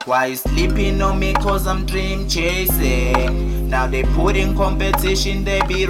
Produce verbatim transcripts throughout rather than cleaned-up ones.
Why you sleeping on me? Cause I'm dream chasing. Now they put in competition, they be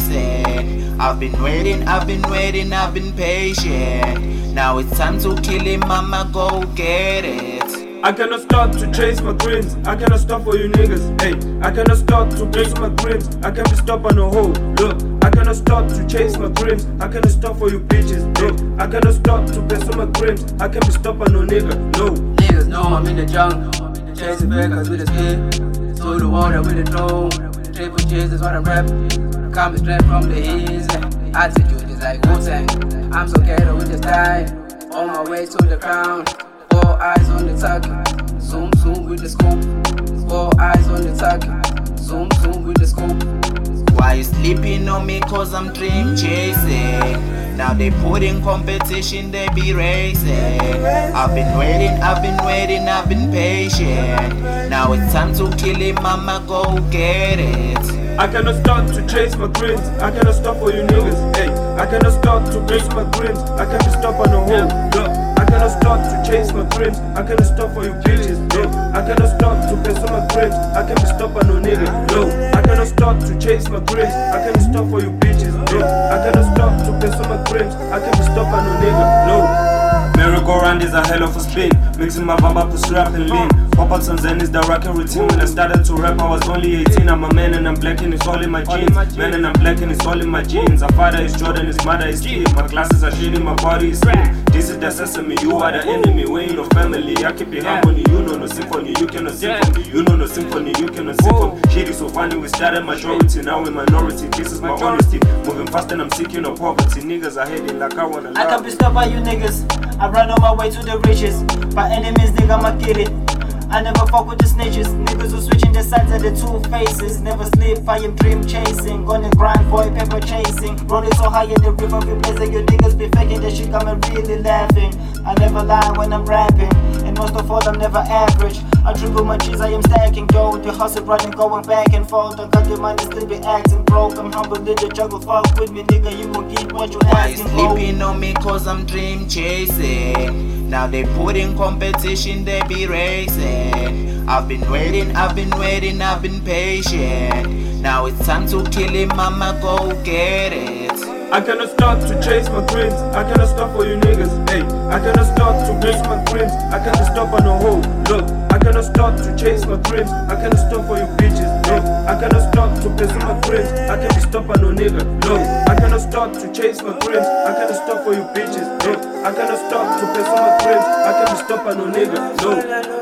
racing. I've been waiting, I've been waiting, I've been patient. Now it's time to kill him, mama, go get it. I cannot stop to chase my dreams. I cannot stop for you niggas. Hey, I cannot stop to chase my dreams. I can't be stopped on a hole. Look, I cannot stop to chase my dreams. I cannot stop for you bitches. Look, I cannot stop to pursue my dreams. I can't be stopped on no nigga. No. Niggas know I'm in the jungle, chasing beggars with a stick. Through the water with a drone. Triple J's is what I'm rapping. Coming straight from the east. Attitude is like Wu-Tang. I'm so ghetto with the style. On my way to the crown. Four eyes on the target, zoom zoom with the scope. Four eyes on the target, zoom zoom with the scope. Why you sleeping on me? Cause I'm dream chasing. Now they put in competition, they be racing. I've been waiting, I've been waiting, I've been patient. Now it's time to kill him, mama, go get it. I cannot stop to chase my dreams. I cannot stop for you niggas. Hey, I cannot stop to chase my dreams. I can't be stopped on the hole. Look, I cannot stop to chase my dreams. I cannot stop for you bitches. Look, I cannot stop to pursue my dreams. I can't be stopped on no nigga. Look, I cannot stop to chase my dreams. I can't stop for you bitches. Look, I cannot stop to pursue my dreams. I can't be stopped on no nigga. No. Merry-go-round is a hell of a spin. Mixing my baba, push rap and lean. Pop out some zen is the rocket routine. When I started to rap, I was only eighteen. I'm a man and I'm black and it's all in my jeans. Man and I'm black and it's all in my jeans. Our father is Jordan, his mother is Steve. My glasses are shading, my body is slim. This is the sesame, you are the enemy. We ain't no family, I keep it harmony. You know no symphony, you cannot sing from me. You know no symphony, you cannot sing from me. Shit is so funny, we started majority, now we minority. This is my honesty. Moving fast and I'm seeking no poverty. Niggas are heading like I wanna I can't be stopped by you niggas. I run on my way to the riches. By enemies, nigga, I'ma get it. I never fuck with the snitches. Niggas who switching the sides of the two faces. Never sleep, I am dream chasing. Gonna grind, boy, paper chasing. Rolling so high in the river, replacing you niggas be faking that shit, I'm really laughing. I never lie when I'm rapping, and most of all, I'm never average. I triple my cheese, I am stacking. Yo, the hustle running, going back and forth. I got your money, still be acting broke. I'm humble in the jungle, fuck with me, nigga, you won't get what you asking for. Why you sleeping on me? Cause I'm dream chasing. Now they put in competition, they be racing. I've been waiting, I've been waiting, I've been patient. Now it's time to kill him, mama, go get it. I cannot stop to chase my dreams. I cannot stop for you niggas. Hey, I cannot stop to chase my dreams. I can't stop on no hole. Look, I cannot stop to chase my dreams. I cannot stop for you bitches. Look, I cannot stop to pursue my dreams. I can't be stopped on no nigga. Look, I cannot stop to chase my dreams. I cannot stop for you bitches. Look, I cannot stop to pursue my dreams. I can't be stopped on no nigga. Look.